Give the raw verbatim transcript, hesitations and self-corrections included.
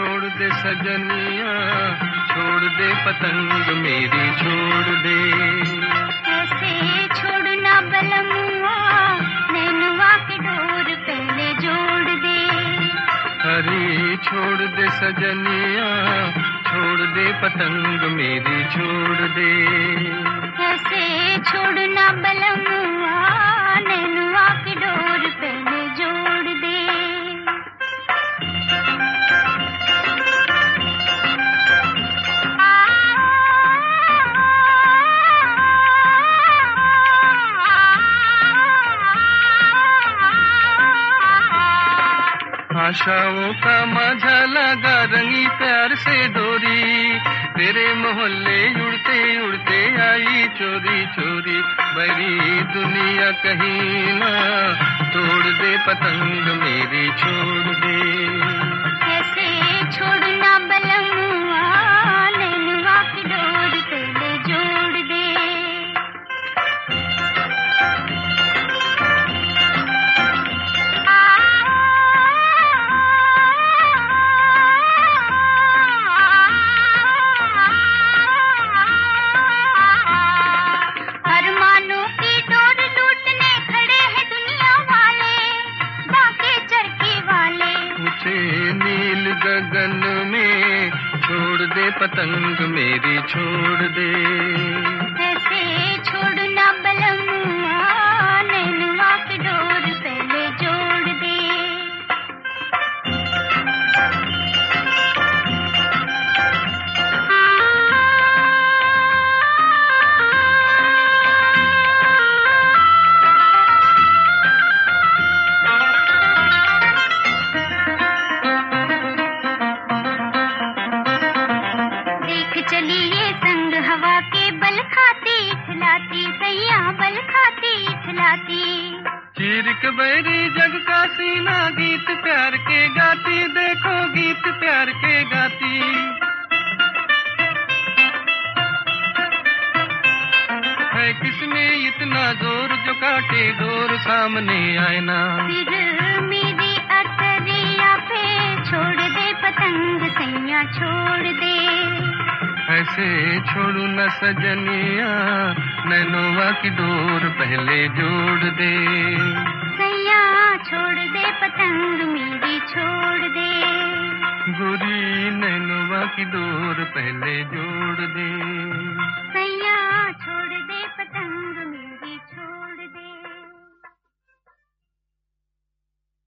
छोड़ दे सजनिया, छोड़ दे पतंग मेरी छोड़ दे। कैसे छोड़ना बलमुआ, नैनवा की डोर पहले जोड़ दे। अरे छोड़ दे सजनिया, छोड़ दे पतंग मेरी छोड़ दे। कैसे छोड़ना बलमुआ, नैनवा की डोर पहले जोड़ दे। आशाओं का माझा लगा रंगी प्यार से डोरी, तेरे मोहल्ले उड़ते उड़ते आई चोरी चोरी। बड़ी दुनिया कहीं ना तोड़ दे पतंग मेरी छोड़ दे। कैसे छोड़ना बलमुआ, नैनवा की डोर पहले जोड़ दे। नील गगन में छोड़ दे पतंग मेरी छोड़ दे। कैसे छोड़ना बलमुआ, नैनवा की डोर पहले जोड़ दे। चलिए संग हवा के बल खाती खिलाती, सैया बल खाती खिलाती। चीर के बैरी जग का सीना, गीत प्यार के गाती, देखो गीत प्यार के गाती। है किसमें इतना जोर जो काटे डोर सामने आए ना। फिर मेरी अतरिया पे छोड़ दे पतंग सैया छोड़ दे। ऐसे छोड़ू न सजनिया, नैनवा की डोर पहले जोड़ दे। सैया छोड़ दे पतंग मेरी छोड़ दे। गोरी नैनवा की डोर पहले जोड़ दे।